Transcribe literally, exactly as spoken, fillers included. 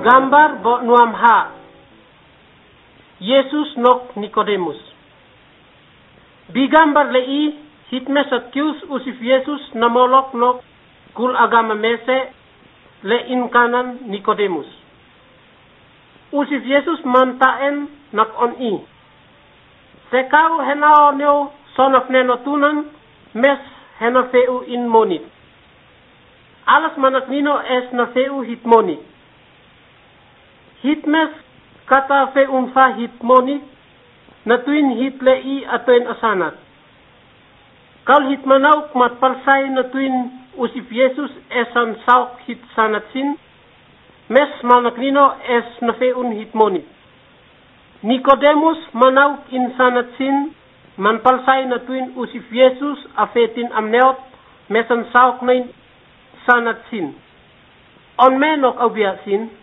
Gambar bo nuam ha. Yesus nok Nikodemus. Bigambar lei hitmes at kius usif Yesus namolok nok kul agama mese le inkanan Nikodemus. Usif Yesus mantaen nak on i. Sekau henao neo sonaf nenotunan mes henafeu in monit. Alas manak nino es na feu hit monit. Hitmes kata feun fa hit monit na tuin hit lei atoin asanat. Kal hit manauk mat palsay na tuin usif Yesus esan sauk hit sanat sin mes manak nino es na feun hit monit. Nikodemus manauk in sanat sin man palsay na tuin usif Yesus afetin amneot mesan sauk na sanat sin. On menok au biya sin